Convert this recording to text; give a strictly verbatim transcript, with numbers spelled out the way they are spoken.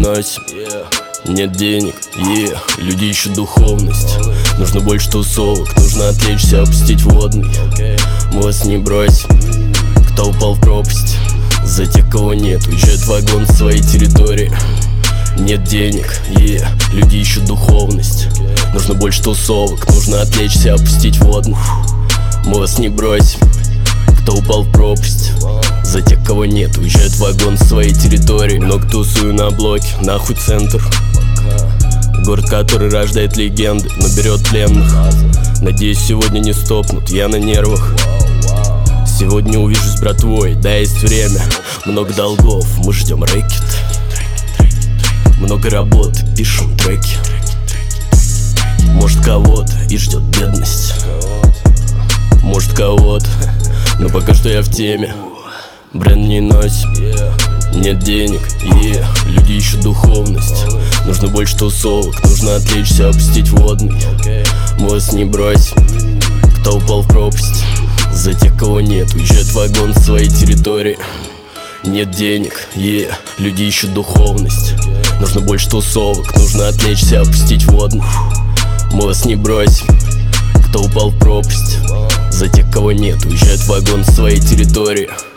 носим, нет денег, yeah. Люди ищут духовность, нужно больше тусовок, нужно отвлечься, опустить водный. Мы вас не бросим, кто упал в пропасть, за тех, кого нет, уезжает вагон с своей территории. Нет денег, yeah. Люди ищут духовность, нужно больше тусовок, нужно отвлечься, опустить водный. Мы вас не бросим, кто упал в пропасть, за тех, кого нет, уезжает вагон с своей территории. Много тусую на блоке, нахуй центр. Город, который рождает легенды, но берет пленных. Надеюсь, сегодня не стопнут, я на нервах. Сегодня увижусь с братвой, да, есть время. Много долгов, мы ждем рэкет. Много работы, пишем треки. Может, кого-то и ждет бедность, может, кого-то, но пока что я в теме. Бренд не носим, нет денег, yeah. Люди ищут духовность, нужно больше тусовок, нужно отвлечься, опустить водный. Мы вас не бросим, кто упал в пропасть, за тех, кого нет, уезжает вагон с своей территории. Нет денег, yeah. Люди ищут духовность, нужно больше тусовок, нужно отвлечься, опустить водный. Мы вас не бросим, кто упал в пропасть, за тех, кого нет, уезжает вагон с своей территории.